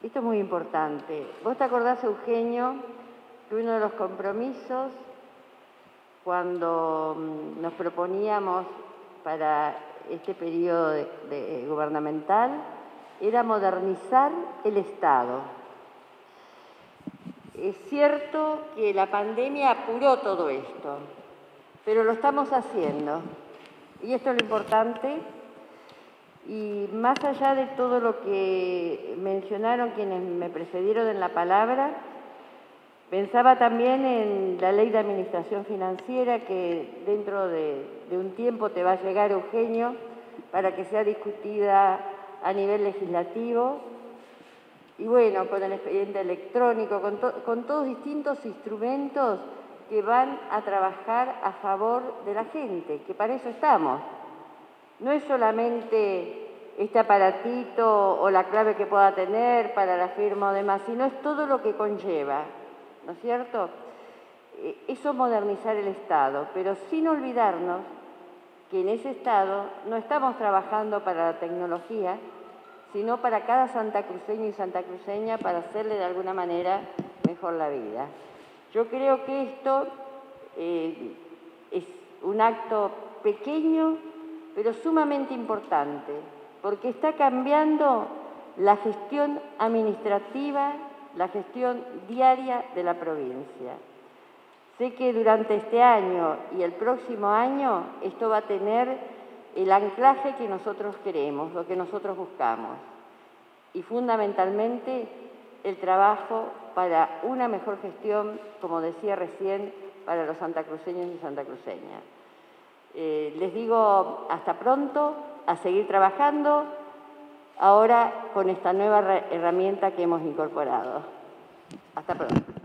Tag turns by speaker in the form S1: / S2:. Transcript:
S1: Esto es muy importante. ¿Vos te acordás, Eugenio, que uno de los compromisos cuando nos proponíamos para este periodo gubernamental era modernizar el Estado? Es cierto que la pandemia apuró todo esto, pero lo estamos haciendo. Y esto es lo importante. Y más allá de todo lo que mencionaron quienes me precedieron en la palabra, pensaba también en la Ley de Administración Financiera que dentro de un tiempo te va a llegar, Eugenio, para que sea discutida a nivel legislativo. Y bueno, con el expediente electrónico, con todos distintos instrumentos que van a trabajar a favor de la gente, que para eso estamos. No es solamente este aparatito o la clave que pueda tener para la firma o demás, sino es todo lo que conlleva, ¿no es cierto? Eso es modernizar el Estado, pero sin olvidarnos que en ese Estado no estamos trabajando para la tecnología, sino para cada santacruceño y santacruceña para hacerle de alguna manera mejor la vida. Yo creo que esto es un acto pequeño, pero sumamente importante, porque está cambiando la gestión administrativa, la gestión diaria de la provincia. Sé que durante este año y el próximo año esto va a tener el anclaje que nosotros queremos, lo que nosotros buscamos, y fundamentalmente el trabajo para una mejor gestión, como decía recién, para los santacruceños y santacruceñas. Les digo hasta pronto, a seguir trabajando, ahora con esta nueva herramienta que hemos incorporado. Hasta pronto.